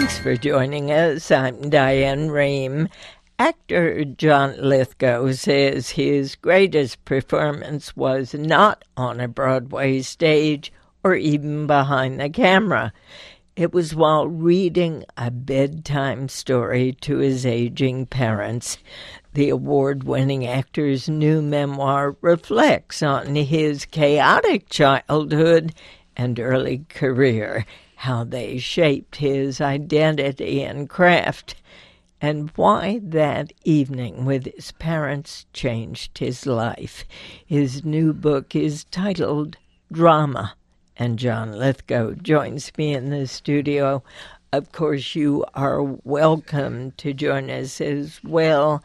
Thanks for joining us. I'm Diane Rehm. Actor John Lithgow says his greatest performance was not on a Broadway stage or even behind the camera. It was while reading a bedtime story to his aging parents. The award-winning actor's new memoir reflects on his chaotic childhood and early career, how they shaped his identity and craft, and why that evening with his parents changed his life. His new book is titled Drama, and John Lithgow joins me in the studio. Of course, you are welcome to join us as well.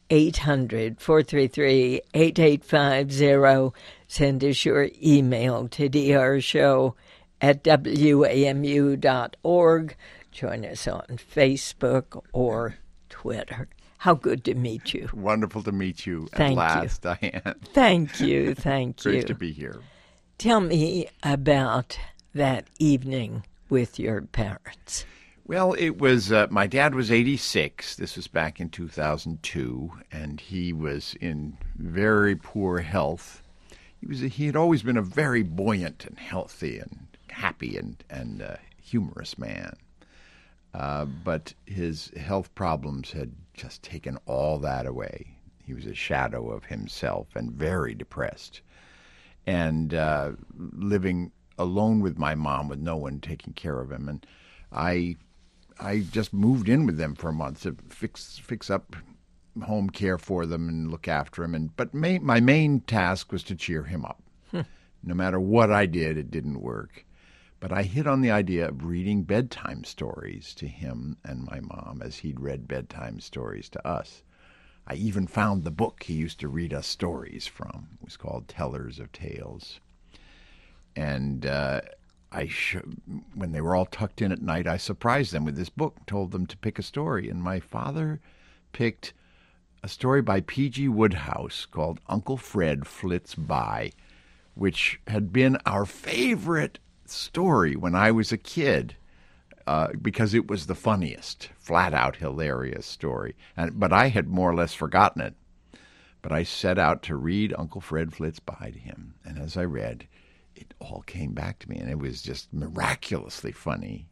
800-433-8850. Send us your email to drarshow@wamu.org. Join us on Facebook or Twitter. How good to meet you. Wonderful to meet you at last, Diane. Thank you, thank you. Great to be here. Tell me about that evening with your parents. Well, it was, my dad was 86. This was back in 2002, and he was in very poor health. He had always been a very buoyant and healthy and happy and humorous man. But his health problems had just taken all that away. He was a shadow of himself and very depressed. And living alone with my mom with no one taking care of him. And I just moved in with them for a month to fix up home care for them and look after him. But my main task was to cheer him up. No matter what I did, it didn't work. But I hit on the idea of reading bedtime stories to him and my mom as he'd read bedtime stories to us. I even found the book he used to read us stories from. It was called Tellers of Tales. And when they were all tucked in at night, I surprised them with this book, told them to pick a story. And my father picked a story by P.G. Wodehouse called Uncle Fred Flits By, which had been our favorite story when I was a kid. Because it was the funniest, flat-out hilarious story. But I had more or less forgotten it. But I set out to read Uncle Fred Flits By to him. And as I read, it all came back to me. And it was just miraculously funny,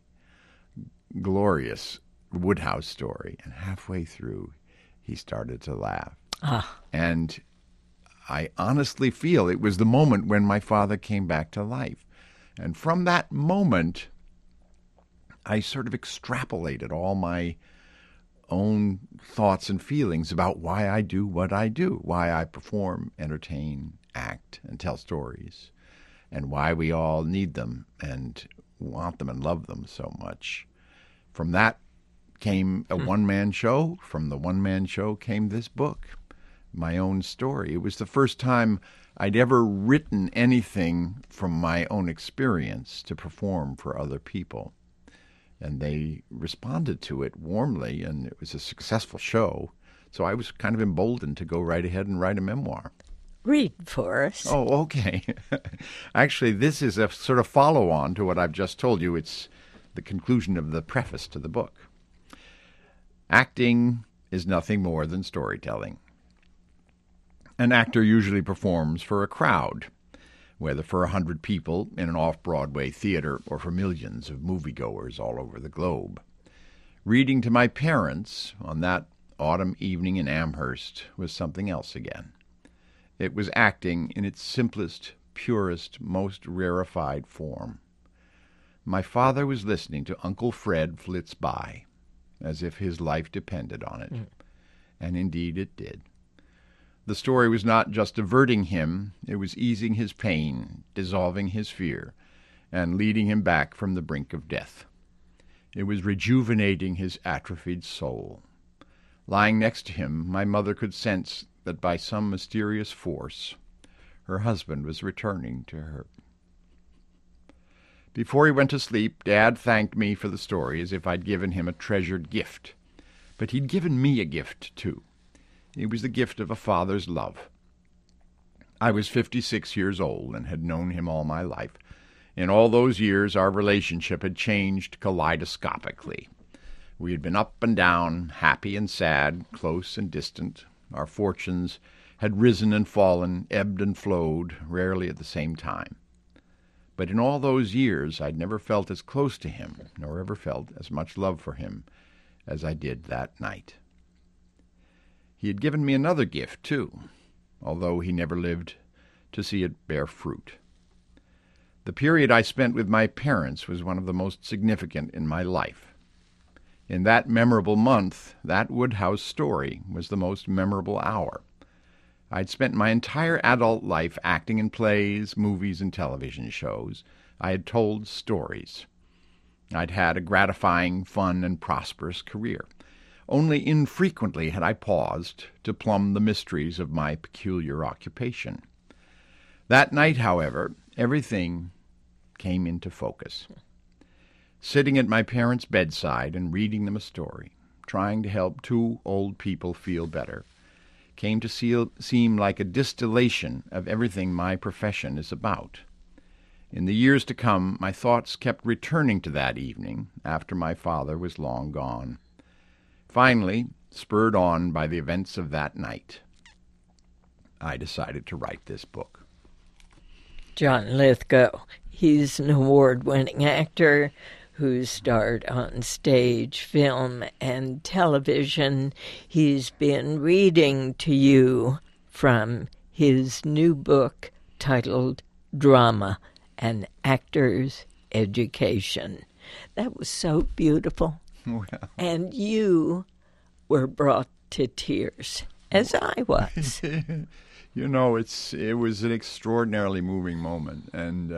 glorious Wodehouse story. And halfway through, he started to laugh. And I honestly feel it was the moment when my father came back to life. And from that moment, I sort of extrapolated all my own thoughts and feelings about why I do what I do, why I perform, entertain, act, and tell stories, and why we all need them and want them and love them so much. From that came a one-man show. From the one-man show came this book, my own story. It was the first time I'd ever written anything from my own experience to perform for other people. And they responded to it warmly, and it was a successful show. So I was kind of emboldened to go right ahead and write a memoir. Read for us. Oh, okay. Actually, this is a sort of follow-on to what I've just told you. It's the conclusion of the preface to the book. Acting is nothing more than storytelling. An actor usually performs for a crowd, whether for 100 people in an off-Broadway theater or for millions of moviegoers all over the globe. Reading to my parents on that autumn evening in Amherst was something else again. It was acting in its simplest, purest, most rarefied form. My father was listening to Uncle Fred Flits By, as if his life depended on it. And indeed it did. The story was not just diverting him, it was easing his pain, dissolving his fear, and leading him back from the brink of death. It was rejuvenating his atrophied soul. Lying next to him, my mother could sense that by some mysterious force, her husband was returning to her. Before he went to sleep, Dad thanked me for the story as if I'd given him a treasured gift. But he'd given me a gift, too. It was the gift of a father's love. I was 56 years old and had known him all my life. In all those years, our relationship had changed kaleidoscopically. We had been up and down, happy and sad, close and distant. Our fortunes had risen and fallen, ebbed and flowed, rarely at the same time. But in all those years I'd never felt as close to him, nor ever felt as much love for him as I did that night. He had given me another gift, too, although he never lived to see it bear fruit. The period I spent with my parents was one of the most significant in my life. In that memorable month, that Woodhouse story was the most memorable hour. I'd spent my entire adult life acting in plays, movies, and television shows. I had told stories. I'd had a gratifying, fun, and prosperous career. Only infrequently had I paused to plumb the mysteries of my peculiar occupation. That night, however, everything came into focus. Sitting at my parents' bedside and reading them a story, trying to help two old people feel better, came to seem like a distillation of everything my profession is about. In the years to come, my thoughts kept returning to that evening after my father was long gone. Finally, spurred on by the events of that night, I decided to write this book. John Lithgow, he's an award-winning actor who starred on stage, film, and television. He's been reading to you from his new book titled Drama, An Actor's Education. That was so beautiful. Well. And you were brought to tears, as I was. You know, it was an extraordinarily moving moment, and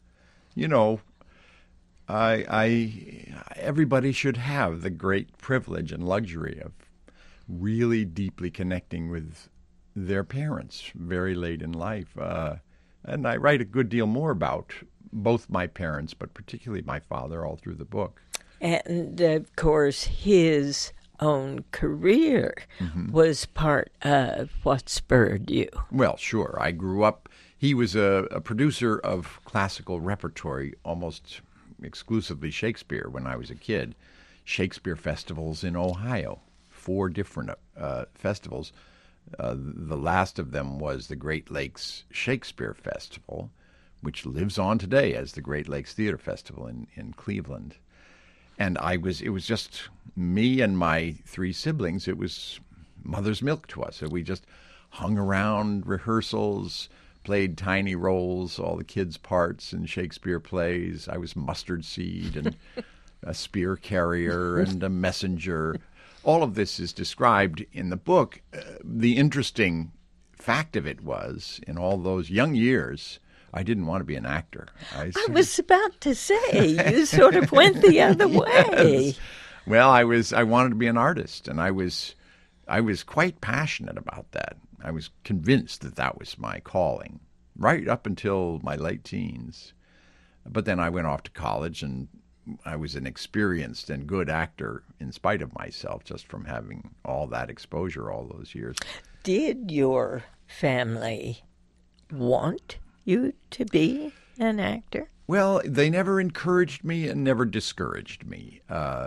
everybody should have the great privilege and luxury of really deeply connecting with their parents very late in life. And I write a good deal more about both my parents, but particularly my father, all through the book. And, of course, his own career was part of what spurred you. Well, sure. I grew up. He was a producer of classical repertory, almost exclusively Shakespeare when I was a kid. Shakespeare festivals in Ohio, 4 different festivals. The last of them was the Great Lakes Shakespeare Festival, which lives on today as the Great Lakes Theater Festival in Cleveland. And it was just me and my 3 siblings. It was mother's milk to us. So we just hung around rehearsals, played tiny roles, all the kids' parts in Shakespeare plays. I was mustard seed and a spear carrier and a messenger. All of this is described in the book. The interesting fact of it was, in all those young years, I didn't want to be an actor. I was about to say, you sort of went the other way. Yes. Well, I wanted to be an artist, and I was quite passionate about that. I was convinced that was my calling, right up until my late teens. But then I went off to college, and I was an experienced and good actor in spite of myself, just from having all that exposure all those years. Did your family want you to be an actor? Well, they never encouraged me and never discouraged me. I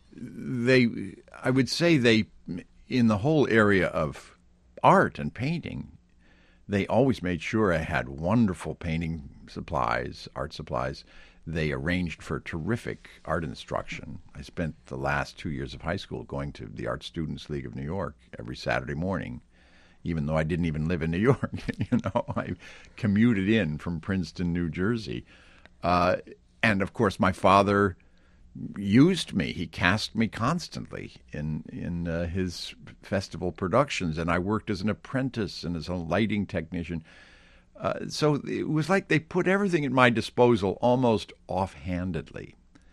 would say in the whole area of art and painting, they always made sure I had wonderful painting supplies, art supplies. They arranged for terrific art instruction. I spent the last 2 years of high school going to the Art Students League of New York every Saturday morning, even though I didn't even live in New York. I commuted in from Princeton, New Jersey. And, of course, my father used me. He cast me constantly in his festival productions, and I worked as an apprentice and as a lighting technician. So it was like they put everything at my disposal almost offhandedly.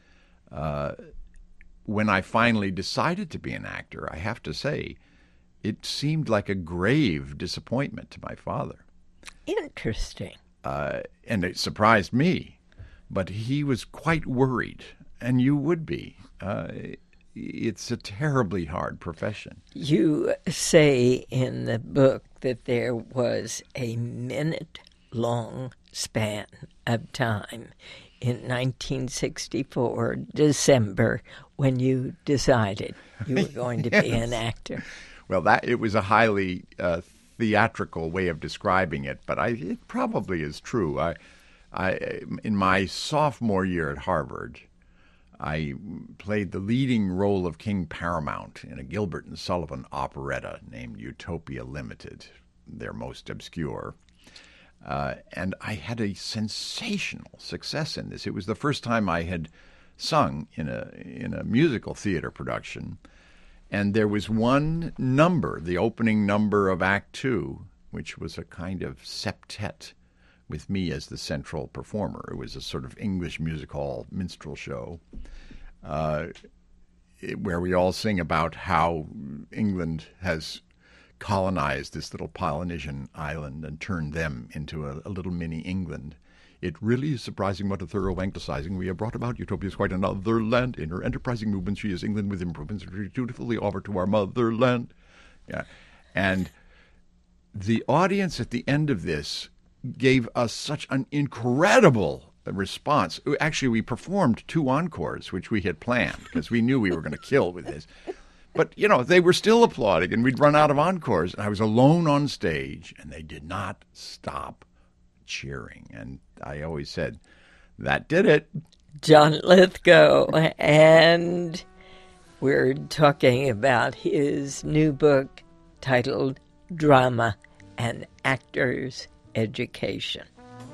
When I finally decided to be an actor, I have to say, it seemed like a grave disappointment to my father. Interesting. And it surprised me, but he was quite worried, and you would be. It's a terribly hard profession. You say in the book that there was a minute-long span of time in 1964, December, when you decided you were going to be an actor? Well, it was a highly theatrical way of describing it, but it probably is true. In my sophomore year at Harvard, I played the leading role of King Paramount in a Gilbert and Sullivan operetta named Utopia Limited, their most obscure. And I had a sensational success in this. It was the first time I had sung in a musical theater production. And there was one number, the opening number of Act Two, which was a kind of septet with me as the central performer. It was a sort of English music hall minstrel show where we all sing about how England has colonized this little Polynesian island and turned them into a little mini England. It really is surprising what a thorough anglicizing we have brought about. Utopia is quite another land. In her enterprising movements, she is England with improvements which we dutifully offer to our motherland. Yeah. And the audience at the end of this gave us such an incredible response. Actually, we performed 2 encores, which we had planned because we knew we were going to kill with this. But, they were still applauding, and we'd run out of encores. And I was alone on stage, and they did not stop cheering. And I always said, that did it. John Lithgow. And we're talking about his new book titled Drama: An Actor's Education.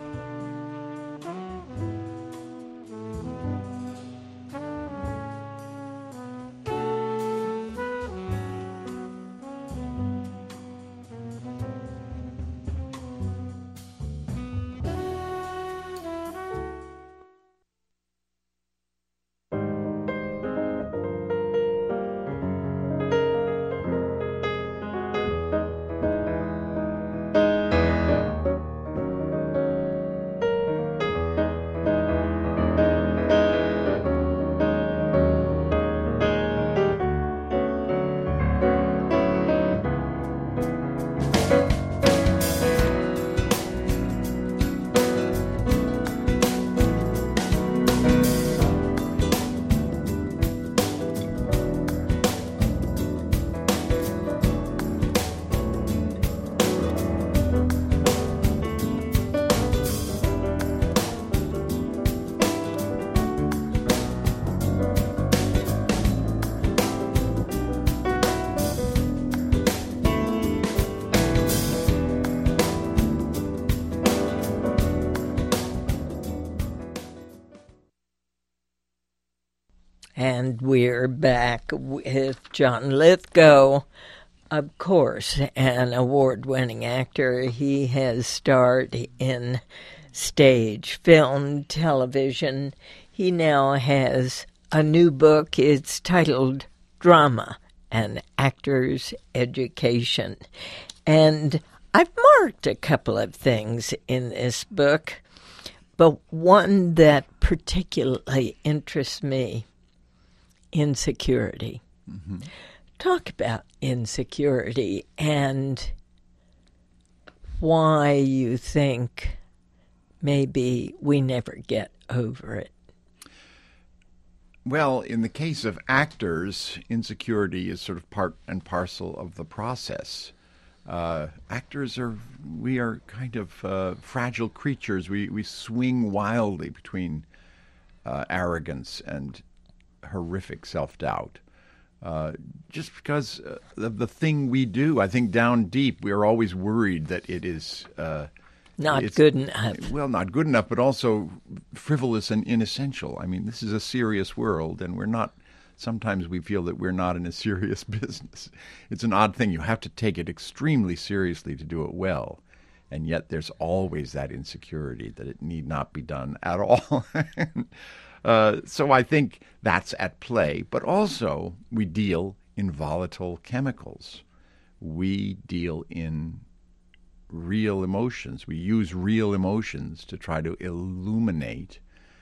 And we're back with John Lithgow, of course, an award-winning actor. He has starred in stage, film, television. He now has a new book. It's titled Drama: An Actor's Education. And I've marked a couple of things in this book, but one that particularly interests me: insecurity. Mm-hmm. Talk about insecurity and why you think maybe we never get over it. Well, in the case of actors, insecurity is sort of part and parcel of the process. Actors we are kind of fragile creatures. We swing wildly between arrogance and horrific self-doubt. Just because of the thing we do. I think down deep we are always worried that it is not good enough. Well, not good enough, but also frivolous and inessential. I mean, this is a serious world, and sometimes we feel that we're not in a serious business. It's an odd thing. You have to take it extremely seriously to do it well. And yet there's always that insecurity that it need not be done at all. So I think that's at play. But also we deal in volatile chemicals. We deal in real emotions. We use real emotions to try to illuminate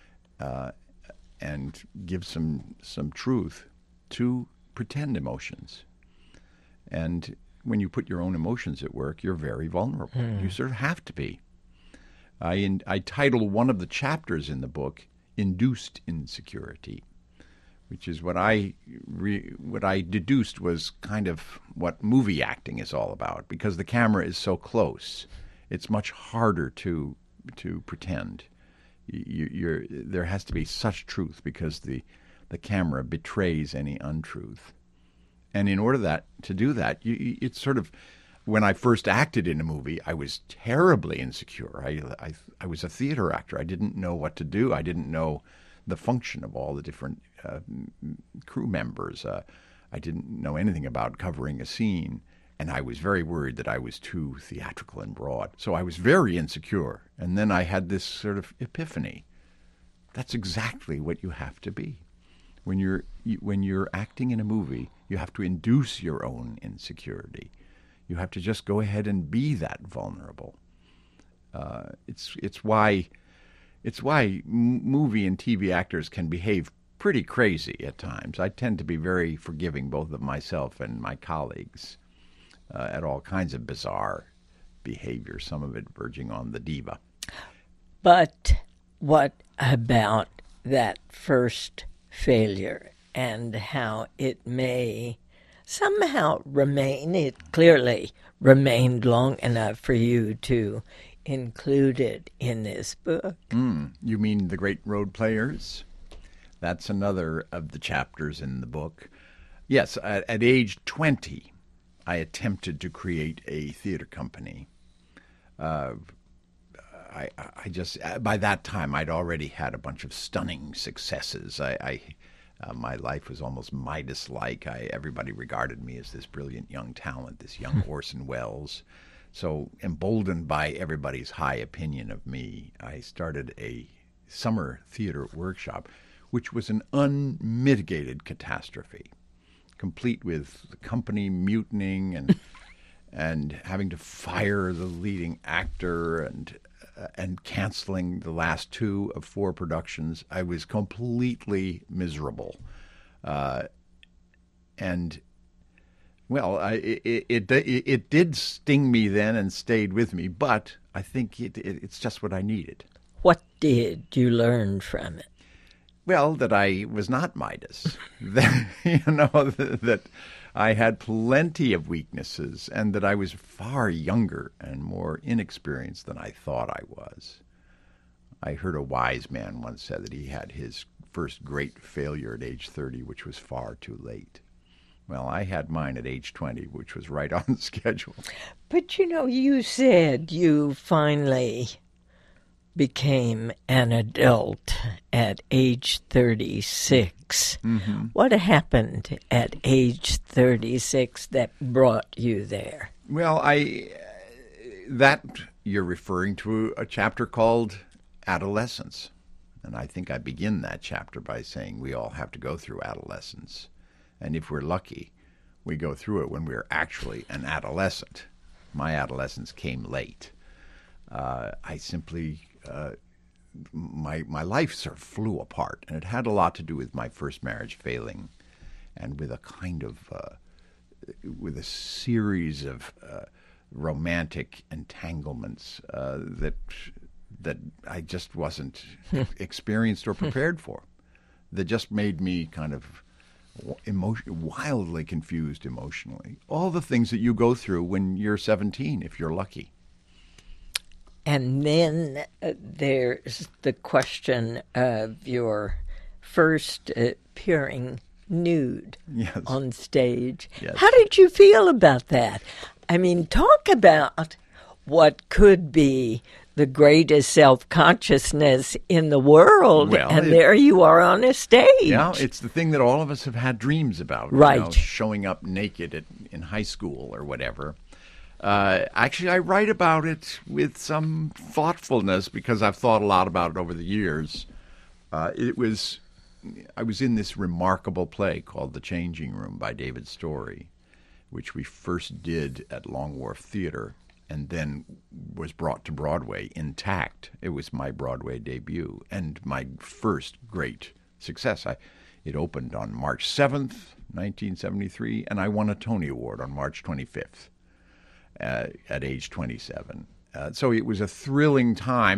and give some truth to pretend emotions. And when you put your own emotions at work, you're very vulnerable. You sort of have to be. I title one of the chapters in the book, induced insecurity, which is what I deduced was kind of what movie acting is all about. Because the camera is so close, it's much harder to pretend. There has to be such truth because the camera betrays any untruth. And in order to do that, it's sort of, when I first acted in a movie, I was terribly insecure. I was a theater actor. I didn't know what to do. I didn't know the function of all the different crew members. I didn't know anything about covering a scene. And I was very worried that I was too theatrical and broad. So I was very insecure. And then I had this sort of epiphany. That's exactly what you have to be. When you're acting in a movie, you have to induce your own insecurity. You have to just go ahead and be that vulnerable. It's why movie and TV actors can behave pretty crazy at times. I tend to be very forgiving both of myself and my colleagues at all kinds of bizarre behavior, some of it verging on the diva. But what about that first failure and how it may somehow remain? It clearly remained long enough for you to include it in this book. You mean The Great Road Players? That's another of the chapters in the book. Yes, at age 20, I attempted to create a theater company. I just, by that time, I'd already had a bunch of stunning successes. My life was almost Midas-like. Everybody regarded me as this brilliant young talent, this young Orson Welles. So, emboldened by everybody's high opinion of me, I started a summer theater workshop, which was an unmitigated catastrophe, complete with the company mutinying and having to fire the leading actor and canceling the last 2 of 4 productions. I was completely miserable, and well, it did sting me then and stayed with me. But I think it's just what I needed. What did you learn from it? Well, that I was not Midas, that I had plenty of weaknesses, and that I was far younger and more inexperienced than I thought I was. I heard a wise man once said that he had his first great failure at age 30, which was far too late. Well, I had mine at age 20, which was right on schedule. But you said you finally became an adult at age 36. Mm-hmm. What happened at age 36 that brought you there? Well, that you're referring to a chapter called Adolescence. And I think I begin that chapter by saying we all have to go through adolescence. And if we're lucky, we go through it when we're actually an adolescent. My adolescence came late. I simply... my life sort of flew apart, and it had a lot to do with my first marriage failing, and with a kind of with a series of romantic entanglements that I just wasn't experienced or prepared for. That just made me kind of wildly confused emotionally. All the things that you go through when you're 17, if you're lucky. And then there's the question of your first appearing nude on stage. Yes. How did you feel about that? I mean, talk about what could be the greatest self-consciousness in the world, and there you are on a stage. Yeah, it's the thing that all of us have had dreams about. Right. Showing up naked in high school or whatever. Actually, I write about it with some thoughtfulness because I've thought a lot about it over the years. I was in this remarkable play called The Changing Room by David Story, which we first did at Long Wharf Theater and then was brought to Broadway intact. It was my Broadway debut and my first great success. It opened on March 7th, 1973, and I won a Tony Award on March 25th. At age 27. So it was a thrilling time.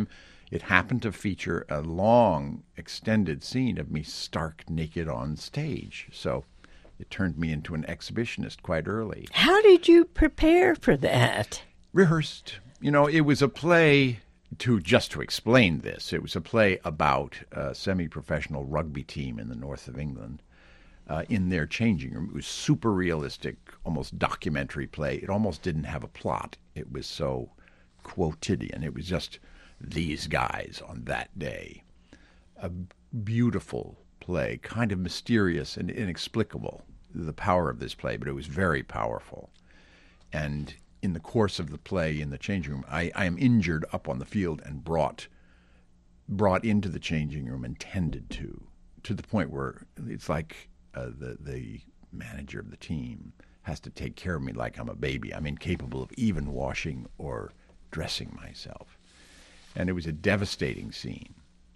It happened to feature a long, extended scene of me stark naked on stage. So it turned me into an exhibitionist quite early. How did you prepare for that? Rehearsed. It was a play, just to explain this, it was a play about a semi-professional rugby team in the north of England in their changing room. It was super realistic, almost documentary play. It almost didn't have a plot. It was so quotidian. It was just these guys on that day. A beautiful play, kind of mysterious and inexplicable, the power of this play, but it was very powerful. And in the course of the play in the changing room, I am injured up on the field and brought into the changing room and tended to the point where it's like the manager of the team has to take care of me like I'm a baby. I'm incapable of even washing or dressing myself. And it was a devastating scene.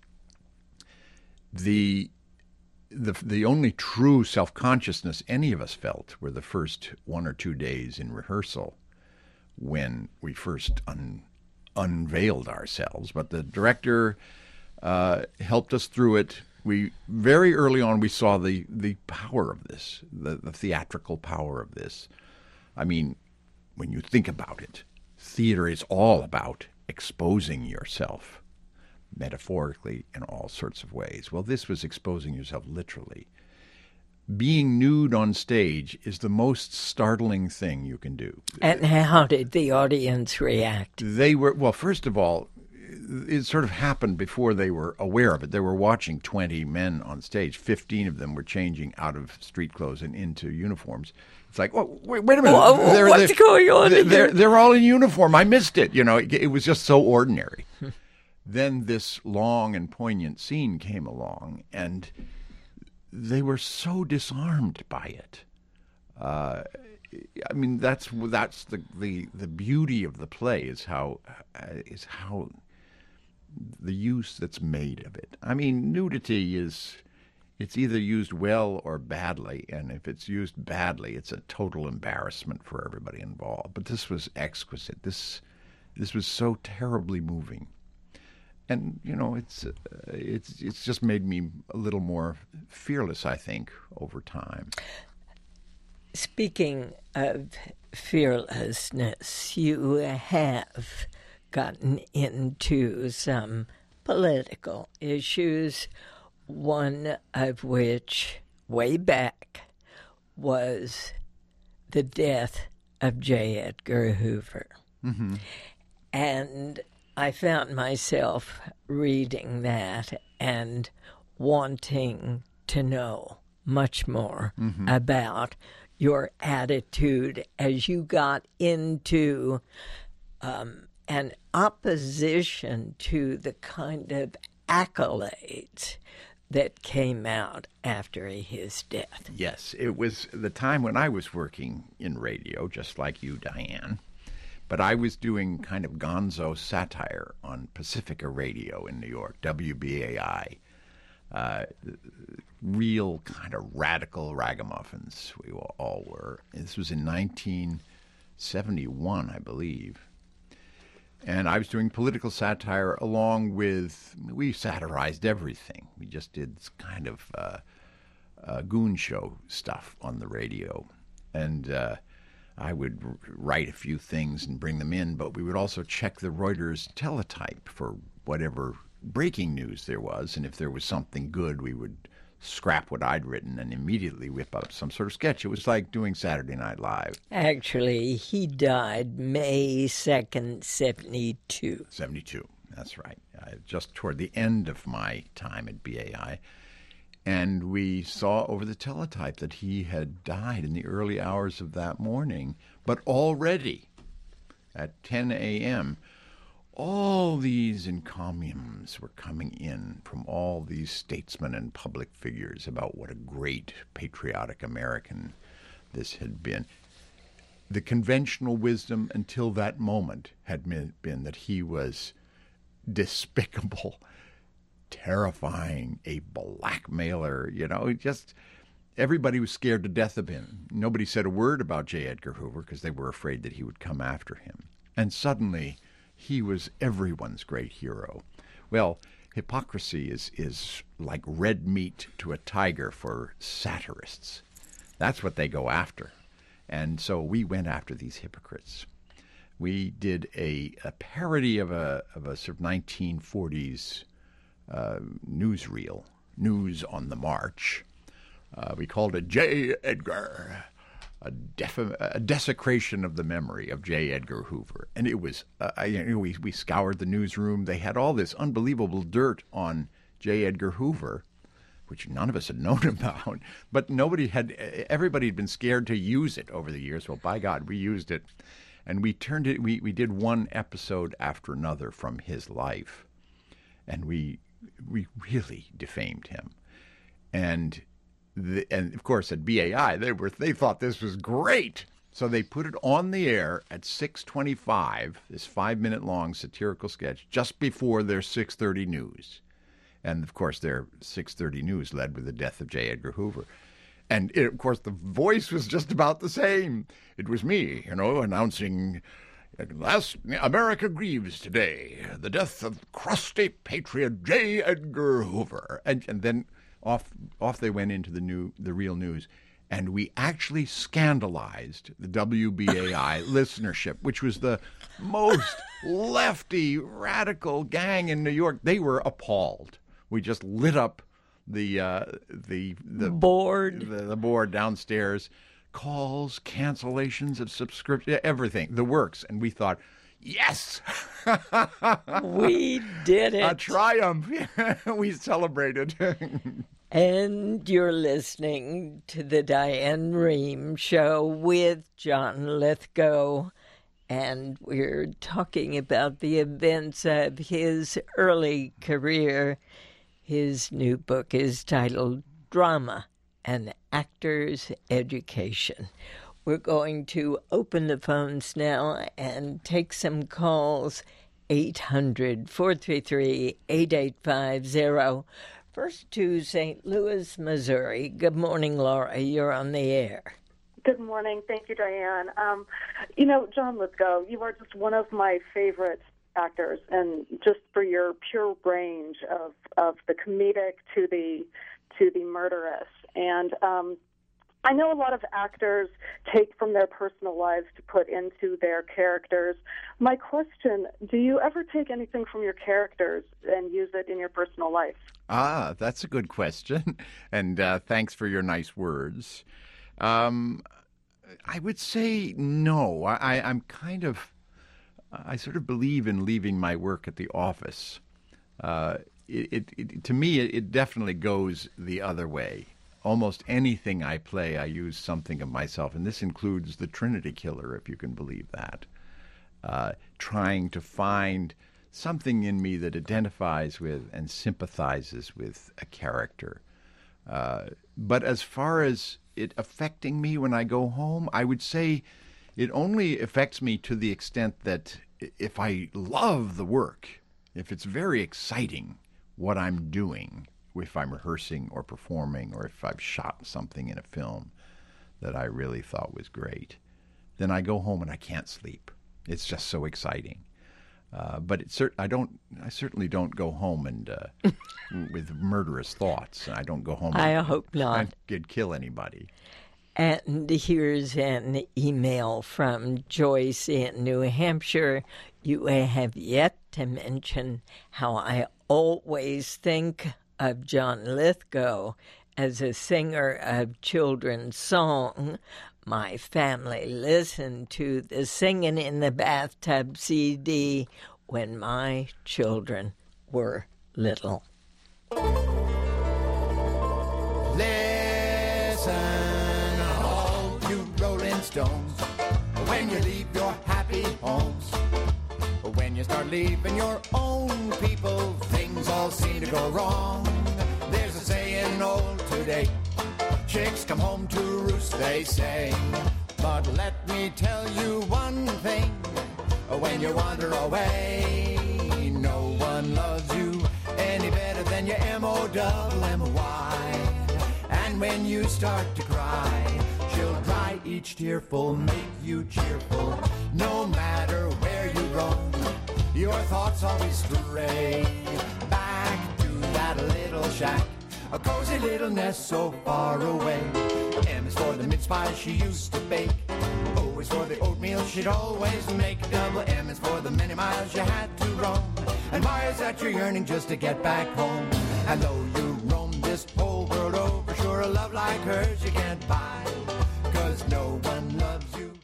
The only true self-consciousness any of us felt were the first 1 or 2 days in rehearsal when we first unveiled ourselves. But the director helped us through it. We very early on we saw the power of this, the theatrical power of this. I mean, when you think about it, theater is all about exposing yourself, metaphorically in all sorts of ways. Well, this was exposing yourself literally. Being nude on stage is the most startling thing you can do. And how did the audience react? Well, first of all, it sort of happened before they were aware of it. They were watching 20 men on stage. 15 of them were changing out of street clothes and into uniforms. It's like, oh, wait a minute. What's going on here? They're all in uniform. I missed it. It was just so ordinary. Then this long and poignant scene came along, and they were so disarmed by it. I mean, that's the beauty of the play is how the use that's made of it. I mean, nudity it's either used well or badly, and if it's used badly, it's a total embarrassment for everybody involved. But this was exquisite. This was so terribly moving. And it's just made me a little more fearless, I think, over time. Speaking of fearlessness, you have gotten into some political issues, one of which, way back, was the death of J. Edgar Hoover. Mm-hmm. And I found myself reading that and wanting to know much more about your attitude as you got into an opposition to the kind of accolades that came out after his death. Yes, it was the time when I was working in radio, just like you, Diane. But I was doing kind of gonzo satire on Pacifica Radio in New York, WBAI. Real kind of radical ragamuffins we all were. This was in 1971, I believe. And I was doing political satire along with, we satirized everything. We just did this kind of goon show stuff on the radio. And I would write a few things and bring them in, but we would also check the Reuters teletype for whatever breaking news there was. And if there was something good, we would scrap what I'd written and immediately whip up some sort of sketch. It was like doing Saturday Night Live. Actually, he died May 2nd, 72. 72, that's right. Just toward the end of my time at BAI. And we saw over the teletype that he had died in the early hours of that morning. But already at 10 a.m., all these encomiums were coming in from all these statesmen and public figures about what a great patriotic American this had been. The conventional wisdom until that moment had been that he was despicable, terrifying, a blackmailer, just everybody was scared to death of him. Nobody said a word about J. Edgar Hoover because they were afraid that he would come after him. And suddenly he was everyone's great hero. Well, hypocrisy is like red meat to a tiger for satirists. That's what they go after. And so we went after these hypocrites. We did a parody of a sort of 1940s newsreel, News on the March. We called it J. Edgar, a desecration of the memory of J. Edgar Hoover. And it was, we scoured the newsroom. They had all this unbelievable dirt on J. Edgar Hoover, which none of us had known about. But everybody had been scared to use it over the years. Well, by God, we used it. And we did one episode after another from his life. And we really defamed him. And of course at BAI they thought this was great, so they put it on the air at 6:25, this 5-minute long satirical sketch just before their 6:30 news, and of course their 6:30 news led with the death of J. Edgar Hoover, and of course the voice was just about the same. It was me, announcing. Last, America grieves today the death of crusty patriot J. Edgar Hoover, and then off they went into the real news, and we actually scandalized the WBAI listenership, which was the most lefty radical gang in New York. They were appalled. We just lit up the board, the board downstairs. Calls, cancellations of subscription, everything, the works. And we thought, yes! We did it. A triumph. We celebrated. And you're listening to the Diane Rehm Show with John Lithgow. And we're talking about the events of his early career. His new book is titled Drama: An Actor's Education. We're going to open the phones now and take some calls. 800-433-8850. First to St. Louis, Missouri. Good morning, Laura. You're on the air. Good morning. Thank you, Diane. John Lithgow, you are just one of my favorite actors, and just for your pure range of the comedic to the murderous. And I know a lot of actors take from their personal lives to put into their characters. My question, do you ever take anything from your characters and use it in your personal life? That's a good question. And thanks for your nice words. I would say no. I sort of believe in leaving my work at the office. To me, it definitely goes the other way. Almost anything I play, I use something of myself, and this includes the Trinity Killer, if you can believe that. Trying to find something in me that identifies with and sympathizes with a character. But as far as it affecting me when I go home, I would say it only affects me to the extent that if I love the work, if it's very exciting what I'm doing, if I'm rehearsing or performing, or if I've shot something in a film that I really thought was great, then I go home and I can't sleep. It's just so exciting. But I certainly don't go home and with murderous thoughts. I don't go home. I hope not. Could kill anybody. And here's an email from Joyce in New Hampshire. You have yet to mention how I always think of John Lithgow as a singer of children's song. My family listened to the Singing in the Bathtub CD when my children were little. Listen, all you Rolling Stones, when you leave your happy homes, when you start leaving your own people, things all seem to go wrong. There's a saying old today, chicks come home to roost, they say. But let me tell you one thing, when you wander away, no one loves you any better than your M-O-double-M-Y. And when you start to cry, she'll dry each tearful, make you cheerful, no matter where you roam. your thoughts always stray back to that little shack, a cozy little nest so far away. M is for the mince pie she used to bake. O is for the oatmeal she'd always make. Double M is for the many miles you had to roam. And Y is that you're yearning just to get back home. And though you roam this whole world over, sure a love like hers you can't buy, 'cause no one loves you.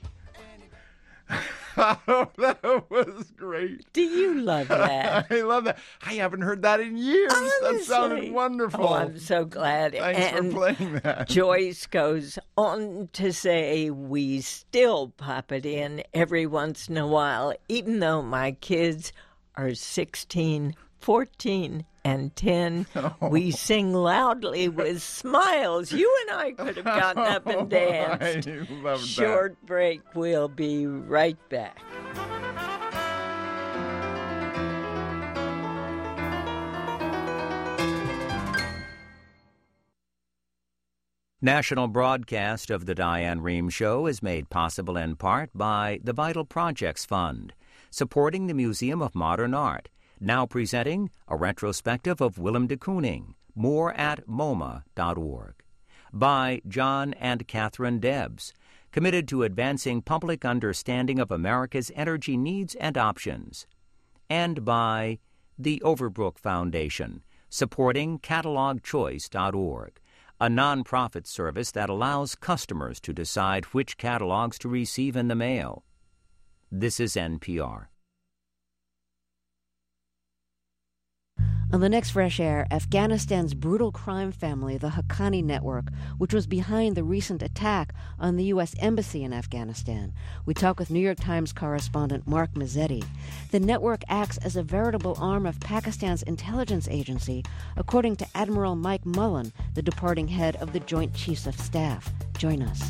Oh, that was great. Do you love that? I love that. I haven't heard that in years. Honestly. That sounded wonderful. Oh, I'm so glad. Thanks for playing that. Joyce goes on to say, we still pop it in every once in a while, even though my kids are 16, 14, and 10. We sing loudly with smiles. You and I could have gotten up and danced. I love Short break. We'll be right back. National broadcast of the Diane Rehm Show is made possible in part by the Vital Projects Fund, supporting the Museum of Modern Art, now presenting a retrospective of Willem de Kooning, more at MoMA.org. By John and Catherine Debs, committed to advancing public understanding of America's energy needs and options. And by the Overbrook Foundation, supporting CatalogChoice.org, a nonprofit service that allows customers to decide which catalogs to receive in the mail. This is NPR. On the next Fresh Air, Afghanistan's brutal crime family, the Haqqani Network, which was behind the recent attack on the U.S. Embassy in Afghanistan. We talk with New York Times correspondent Mark Mazzetti. The network acts as a veritable arm of Pakistan's intelligence agency, according to Admiral Mike Mullen, the departing head of the Joint Chiefs of Staff. Join us.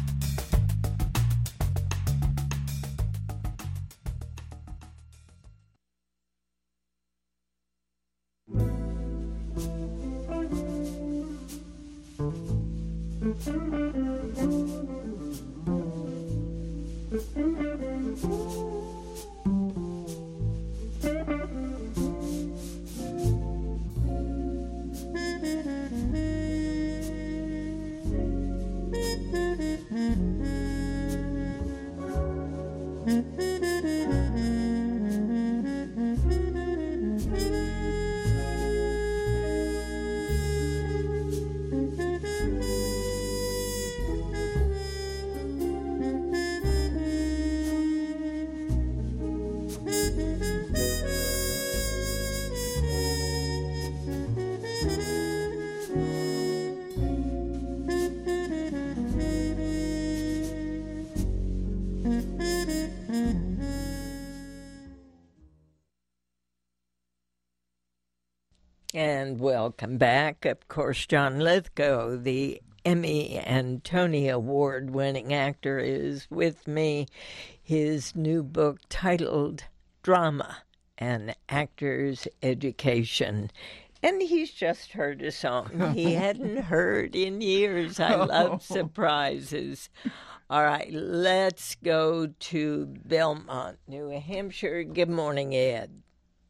And welcome back. Of course, John Lithgow, the Emmy and Tony Award-winning actor, is with me. His new book titled Drama, An Actor's Education. And he's just heard a song he hadn't heard in years. I love surprises. All right, let's go to Belmont, New Hampshire. Good morning, Ed.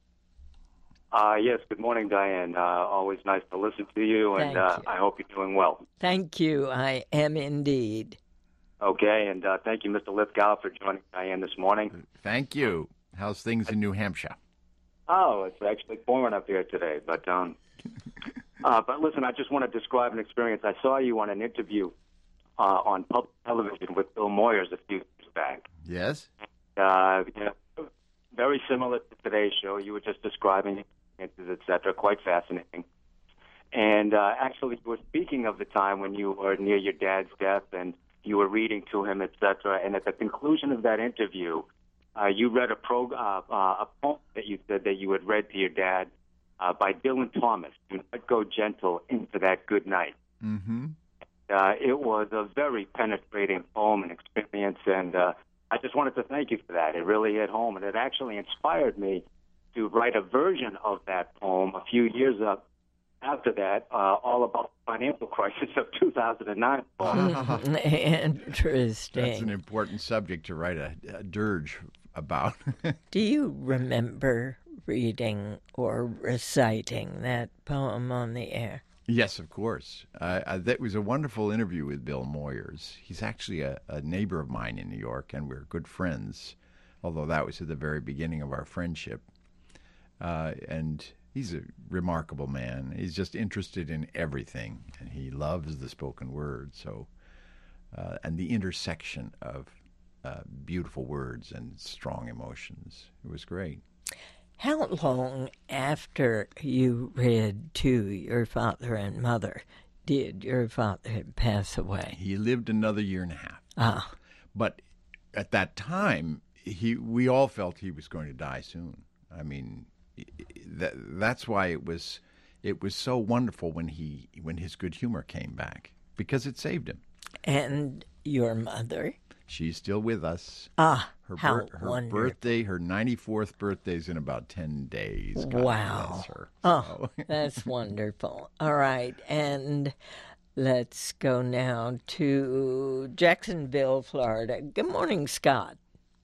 Yes, good morning, Diane. Always nice to listen to you, and I hope you're doing well. Thank you. I am indeed. Okay, and thank you, Mr. Lithgow, for joining Diane this morning. Thank you. How's things in New Hampshire? Oh, it's actually pouring up here today, but listen, I just want to describe an experience. I saw you on an interview on public television with Bill Moyers a few years back. Yes? Very similar to today's show. You were just describing it, et cetera. Quite fascinating. And actually, you were speaking of the time when you were near your dad's death and you were reading to him, et cetera. And at the conclusion of that interview, you read a poem that you said that you had read to your dad by Dylan Thomas, Do Not Go Gentle Into That Good Night. Mm-hmm. It was a very penetrating poem and experience, and I just wanted to thank you for that. It really hit home, and it actually inspired me to write a version of that poem a few years after that, all about the financial crisis of 2009. Interesting. That's an important subject to write a dirge about. Do you remember reading or reciting that poem on the air? Yes, of course. That was a wonderful interview with Bill Moyers. He's actually a neighbor of mine in New York, and we're good friends, although that was at the very beginning of our friendship. And he's a remarkable man. He's just interested in everything, and he loves the spoken word. So, and the intersection of beautiful words and strong emotions. It was great. How long after you read to your father and mother did your father pass away? He lived another year and a half. Ah. But at that time, we all felt he was going to die soon. I mean, that's why it was so wonderful when his good humor came back, because it saved him. And your mother? She's still with us. Ah, her wonderful. birthday, her 94th birthday is in about 10 days. God wow. bless her. Oh, that's wonderful. All right, and let's go now to Jacksonville, Florida. Good morning, Scott.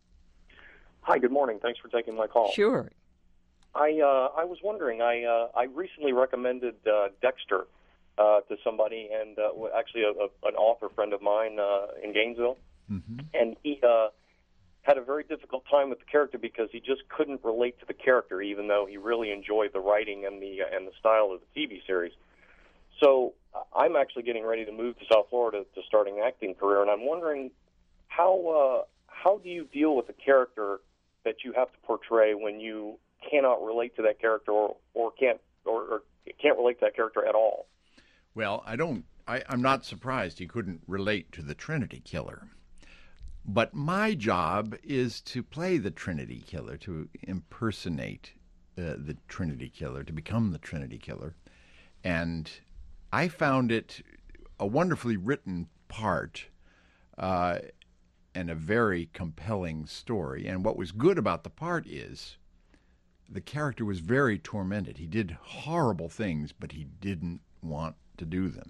Hi, good morning. Thanks for taking my call. Sure. I was wondering, I recently recommended Dexter to somebody, and actually an author friend of mine in Gainesville. Mm-hmm. And he had a very difficult time with the character because he just couldn't relate to the character, even though he really enjoyed the writing and the style of the TV series. So I'm actually getting ready to move to South Florida to start an acting career, and I'm wondering how do you deal with a character that you have to portray when you cannot relate to that character or can't relate to that character at all? Well, I'm not surprised he couldn't relate to the Trinity Killer. But my job is to play the Trinity Killer, to impersonate the Trinity Killer, to become the Trinity Killer. And I found it a wonderfully written part and a very compelling story. And what was good about the part is the character was very tormented. He did horrible things, but he didn't want to do them.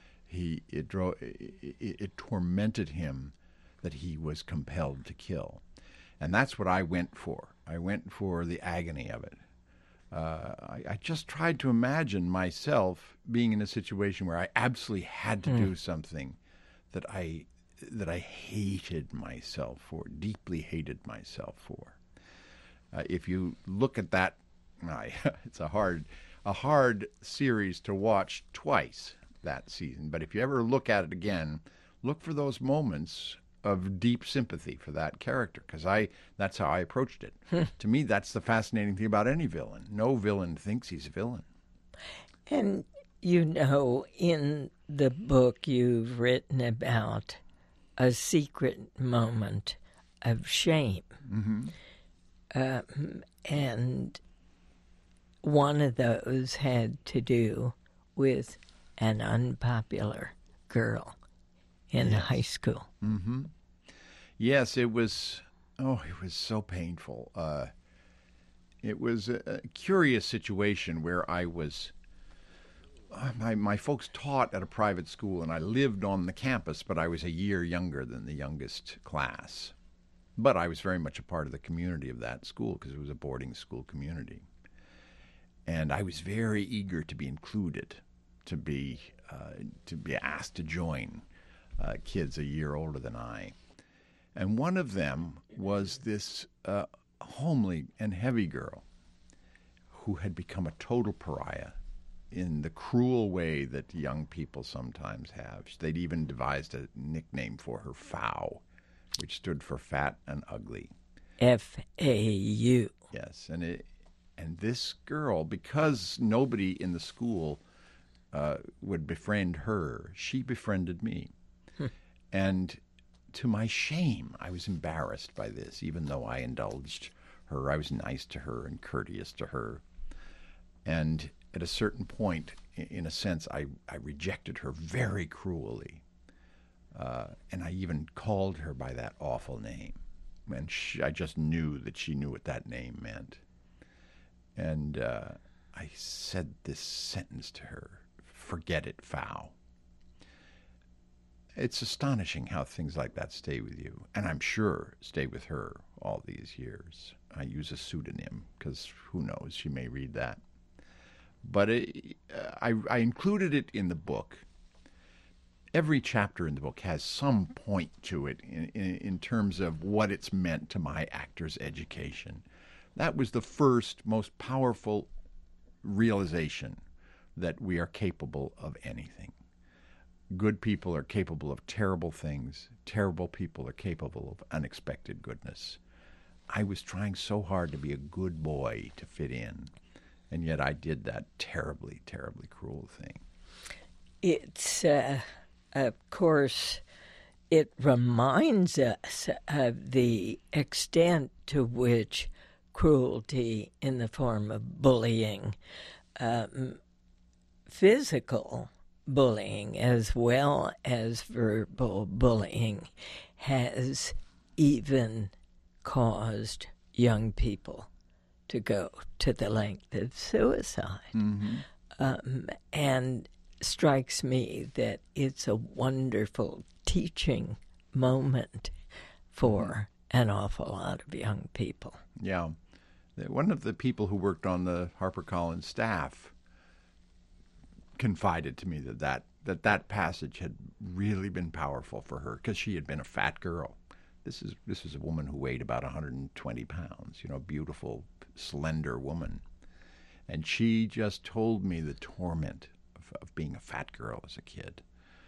It tormented him that he was compelled to kill. And that's what I went for. I went for the agony of it. I just tried to imagine myself being in a situation where I absolutely had to do something that I hated myself for, deeply hated myself for. If you look at that, it's a hard series to watch twice that season. But if you ever look at it again, look for those moments of deep sympathy for that character, because that's how I approached it. To me, that's the fascinating thing about any villain. No villain thinks he's a villain. And, in the book you've written about a secret moment of shame. Mm-hmm. And one of those had to do with an unpopular girl in high school. Mm-hmm. Yes, it was so painful. It was a curious situation where I was, my folks taught at a private school, and I lived on the campus, but I was a year younger than the youngest class. But I was very much a part of the community of that school because it was a boarding school community. And I was very eager to be included, to be asked to join kids a year older than I. And one of them was this homely and heavy girl who had become a total pariah in the cruel way that young people sometimes have. They'd even devised a nickname for her, FAU, which stood for fat and ugly. F-A-U. Yes, and this girl, because nobody in the school would befriend her, she befriended me. And to my shame, I was embarrassed by this, even though I indulged her. I was nice to her and courteous to her. And at a certain point, in a sense, I rejected her very cruelly. And I even called her by that awful name. And I just knew that she knew what that name meant. And I said this sentence to her, "Forget it, FAU." It's astonishing how things like that stay with you, and I'm sure stay with her all these years. I use a pseudonym because who knows, she may read that. But I included it in the book. Every chapter in the book has some point to it in terms of what it's meant to my actor's education. That was the first, most powerful realization that we are capable of anything. Good people are capable of terrible things. Terrible people are capable of unexpected goodness. I was trying so hard to be a good boy to fit in, and yet I did that terribly, terribly cruel thing. It's, of course, it reminds us of the extent to which cruelty in the form of bullying, physical bullying as well as verbal bullying, has even caused young people to go to the length of suicide. Mm-hmm. And strikes me that it's a wonderful teaching moment for an awful lot of young people. Yeah. One of the people who worked on the HarperCollins staff confided to me that passage had really been powerful for her because she had been a fat girl. This is a woman who weighed about 120 pounds, beautiful, slender woman. And she just told me the torment of being a fat girl as a kid.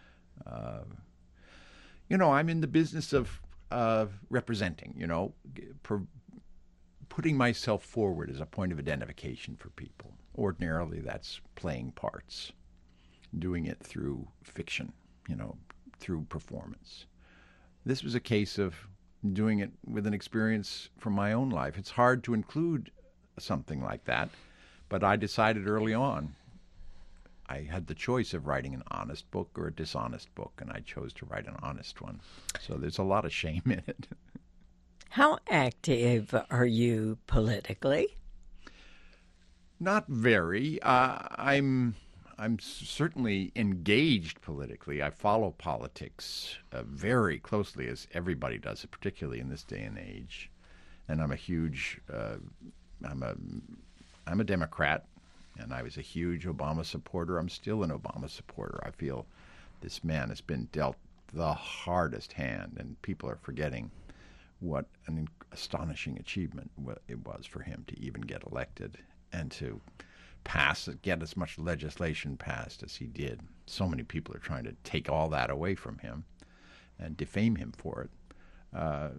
I'm in the business of representing, putting myself forward as a point of identification for people. Ordinarily, that's playing parts, doing it through fiction, through performance. This was a case of doing it with an experience from my own life. It's hard to include something like that, but I decided early on I had the choice of writing an honest book or a dishonest book, and I chose to write an honest one. So there's a lot of shame in it. How active are you politically? Not very. I'm certainly engaged politically. I follow politics very closely, as everybody does, particularly in this day and age. And I'm a huge, I'm a Democrat, and I was a huge Obama supporter. I'm still an Obama supporter. I feel this man has been dealt the hardest hand, and people are forgetting what an astonishing achievement it was for him to even get elected and to get as much legislation passed as he did. So many people are trying to take all that away from him and defame him for it.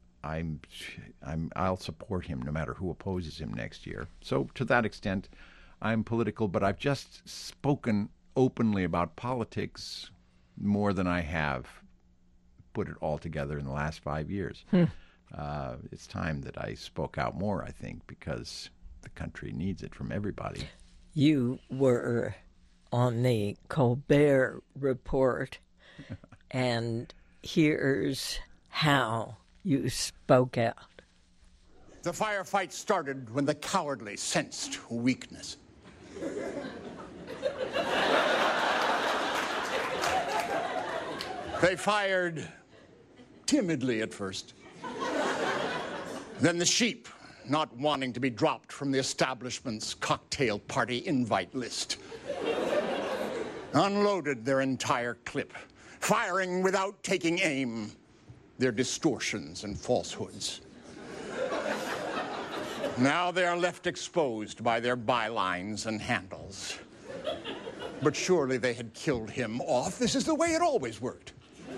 I'll support him no matter who opposes him next year. So to that extent, I'm political, but I've just spoken openly about politics more than I have put it all together in the last 5 years. It's time that I spoke out more, I think, because the country needs it from everybody. You were on the Colbert Report, and here's how you spoke out. The firefight started when the cowardly sensed weakness. They fired timidly at first. Then the sheep, not wanting to be dropped from the establishment's cocktail party invite list, unloaded their entire clip, firing without taking aim, their distortions and falsehoods. Now they are left exposed by their bylines and handles. But surely they had killed him off. This is the way it always worked.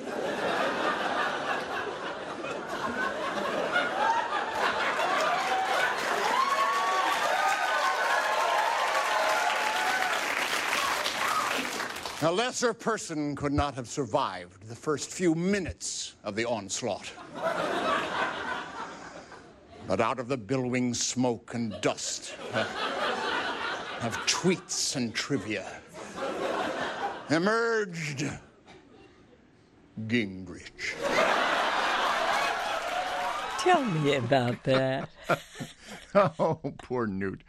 A lesser person could not have survived the first few minutes of the onslaught. But out of the billowing smoke and dust of tweets and trivia emerged Gingrich. Tell me about that. Oh, poor Newt.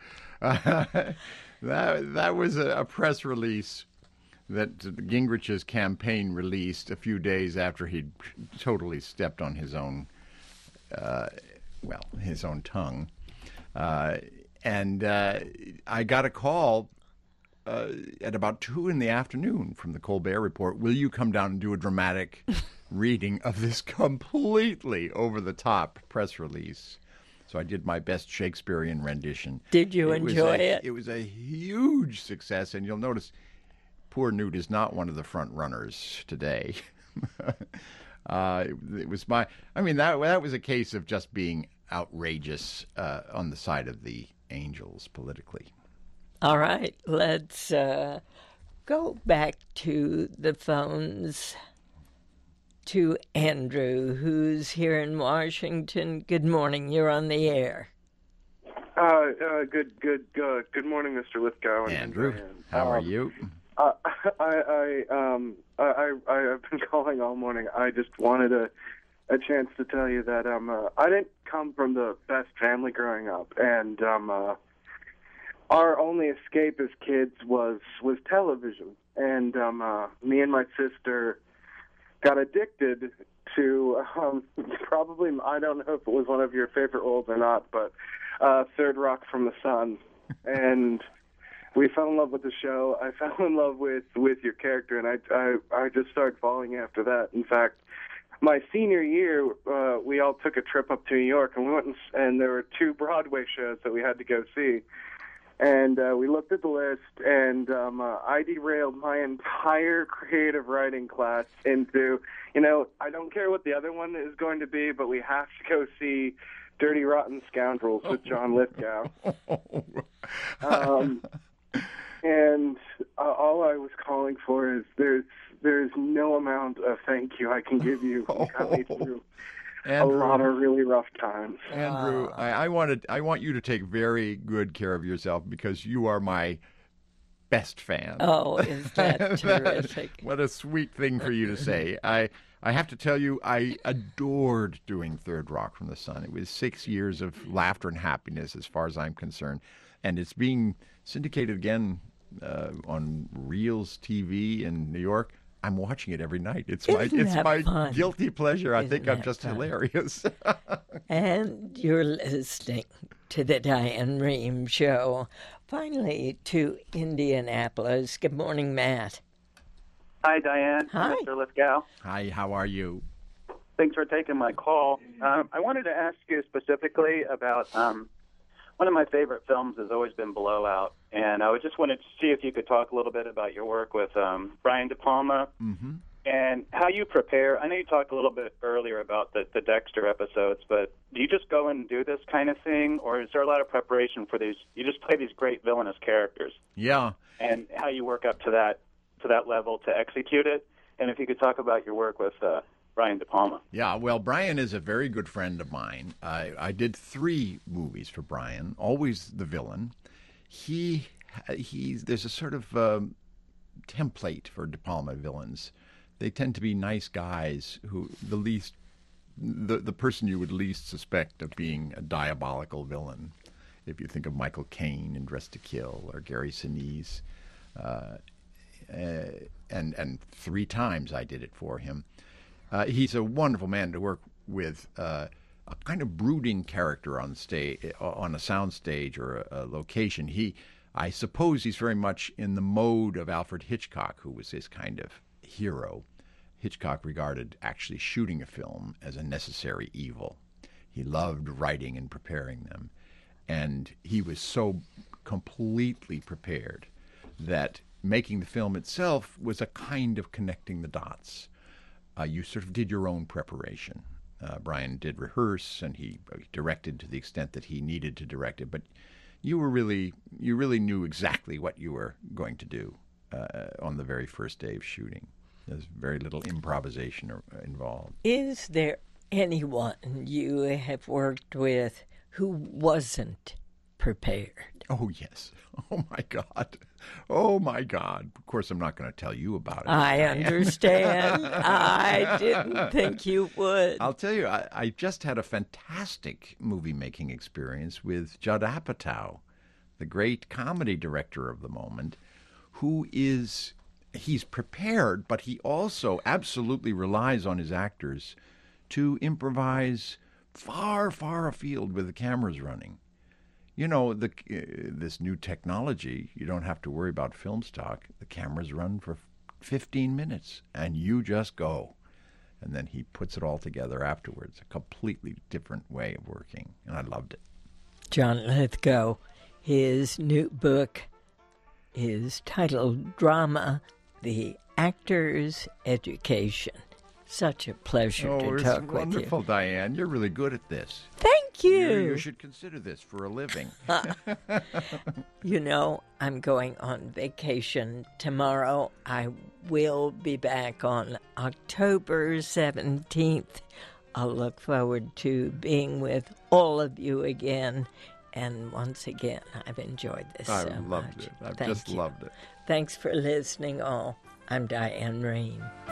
That was a press release that Gingrich's campaign released a few days after he'd totally stepped on his own his own tongue. And I got a call at about 2 p.m. from the Colbert Report. Will you come down and do a dramatic reading of this completely over-the-top press release? So I did my best Shakespearean rendition. Did you enjoy it? It was a huge success, and you'll notice Poor Newt is not one of the front runners today. It was that was a case of just being outrageous on the side of the angels politically. All right, let's go back to the phones to Andrew, who's here in Washington. Good morning. You're on the air. Good morning, Mr. Lithgow. Andrew, how are you? I've been calling all morning. I just wanted a chance to tell you that I didn't come from the best family growing up, and our only escape as kids was television. And me and my sister got addicted to probably, I don't know if it was one of your favorite roles or not, but Third Rock from the Sun. And we fell in love with the show. I fell in love with your character, and I just started falling after that. In fact, my senior year, we all took a trip up to New York, and we went and there were 2 Broadway shows that we had to go see. And we looked at the list, and I derailed my entire creative writing class into, I don't care what the other one is going to be, but we have to go see Dirty Rotten Scoundrels with John Lithgow. And all I was calling for is there's no amount of thank you I can give you. You got me through Andrew, a lot of really rough times. Andrew, I want you to take very good care of yourself because you are my best fan. Oh, is that terrific? What a sweet thing for you to say. I have to tell you, I adored doing Third Rock from the Sun. It was 6 years of laughter and happiness as far as I'm concerned. And it's being syndicated again on Reels TV in New York. I'm watching it every night. It's my guilty pleasure. I think I'm just hilarious. And you're listening to the Diane Rehm Show. Finally, to Indianapolis. Good morning, Matt. Hi, Diane. Hi. Mr. Lithgow. Hi, how are you? Thanks for taking my call. I wanted to ask you specifically about one of my favorite films has always been Blowout, and I just wanted to see if you could talk a little bit about your work with Brian De Palma and how you prepare. I know you talked a little bit earlier about the Dexter episodes, but do you just go and do this kind of thing, or is there a lot of preparation for these? You just play these great villainous characters. Yeah. And how you work up to that level to execute it, and if you could talk about your work with Brian De Palma. Yeah, well, Brian is a very good friend of mine. I did 3 movies for Brian, always the villain. There's a sort of template for De Palma villains. They tend to be nice guys who the person you would least suspect of being a diabolical villain. If you think of Michael Caine in Dressed to Kill or Gary Sinise, and 3 times I did it for him. He's a wonderful man to work with, a kind of brooding character on a sound stage or a location. I suppose he's very much in the mode of Alfred Hitchcock, who was his kind of hero. Hitchcock regarded actually shooting a film as a necessary evil. He loved writing and preparing them. And he was so completely prepared that making the film itself was a kind of connecting the dots. You sort of did your own preparation. Brian did rehearse, and he directed to the extent that he needed to direct it. But you really knew exactly what you were going to do on the very first day of shooting. There's very little improvisation involved. Is there anyone you have worked with who wasn't prepared? Oh, yes. Oh, my God. Oh, my God. Of course, I'm not going to tell you about it. I understand. I didn't think you would. I'll tell you, I just had a fantastic movie-making experience with Judd Apatow, the great comedy director of the moment, he's prepared, but he also absolutely relies on his actors to improvise far, far afield with the cameras running. You know, this new technology, you don't have to worry about film stock. The cameras run for 15 minutes, and you just go. And then he puts it all together afterwards, a completely different way of working, and I loved it. John Lithgow, his new book is titled Drama, The Actor's Education. Such a pleasure to talk with you. Wonderful, Diane. You're really good at this. Thank you. You should consider this for a living. You know, I'm going on vacation tomorrow. I will be back on October 17th. I'll look forward to being with all of you again. And once again, I've enjoyed this so much. I loved it. I've just loved it. Thanks for listening, all. I'm Diane Rehm.